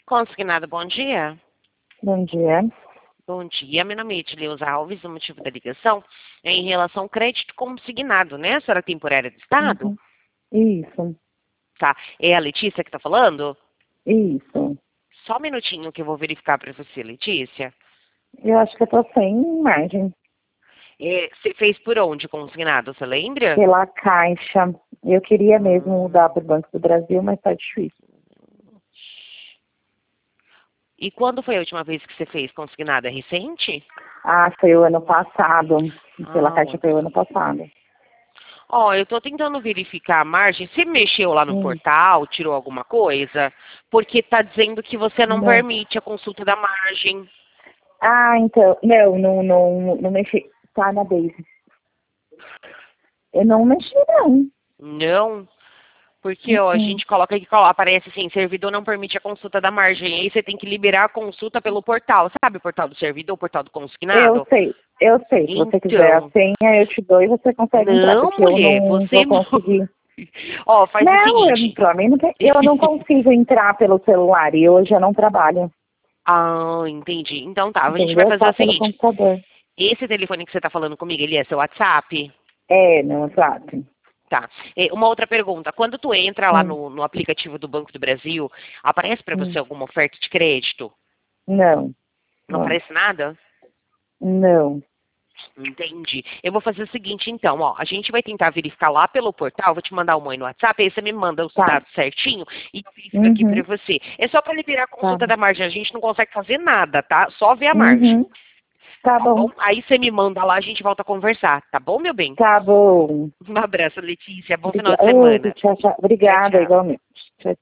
Consignado, bom dia. Bom dia. Bom dia, meu nome é Edileuza Alves, o motivo da ligação é em relação ao crédito consignado, né? A senhora é temporária do Estado? Uhum. Isso, Tá. É a Letícia que está falando? isso. Só um minutinho que eu vou verificar para você, Letícia. Eu acho que eu tô sem margem. Você fez por onde consignado, você lembra? Pela Caixa. Eu queria mesmo Hum. mudar para o Banco do Brasil, mas tá difícil. E quando foi a última vez que você fez consignado? É recente? Ah, foi o ano passado. Pela Caixa foi o ano Ótimo. passado. Ó, eu tô tentando verificar a margem. Você mexeu lá no Hum. portal, tirou alguma coisa? Porque tá dizendo que você não Não. permite a consulta da margem. Ah, então. Não mexi. Tá na base. Eu não mexi, não. Não? Porque, ó, a Uhum. gente coloca aqui, ó, aparece assim, servidor não permite a consulta da margem. Aí você tem que liberar a consulta pelo portal. Sabe o portal do servidor, o portal do Eu consignado? sei. Eu sei. Se você quiser a Então, senha, eu te dou e você consegue entrar, não, porque eu mulher, não você vou não. conseguir. Ó, faz o Não, seguinte. pra mim não tem, eu não consigo entrar pelo celular e hoje eu não trabalho, Ah, entendi. Então tá, a gente vai entendeu? fazer Só o pelo seguinte. computador. Esse telefone que você tá falando comigo, ele é seu WhatsApp? É, não, exato. Tá. Uma outra pergunta. Quando tu entra lá Hum, no aplicativo do Banco do Brasil, aparece para você hum. alguma oferta de crédito? Não, Não não, aparece nada? não. Entendi. Eu vou fazer o seguinte, então, ó. A gente vai tentar verificar lá pelo portal, vou te mandar um oi no WhatsApp, aí você me manda os Tá. dados certinho e eu verifico aqui para Uhum, você. É só para liberar a tá. consulta da margem. A gente não consegue fazer nada, tá? Só ver a margem. Uhum, tá Tá bom. bom? Aí você me manda lá, a gente volta a conversar. Tá bom, meu bem? Tá bom. Um abraço, Letícia. Bom final de Obrigada. semana. Tchau, tchau. Tchau, Obrigada, tchau. igualmente. Tchau,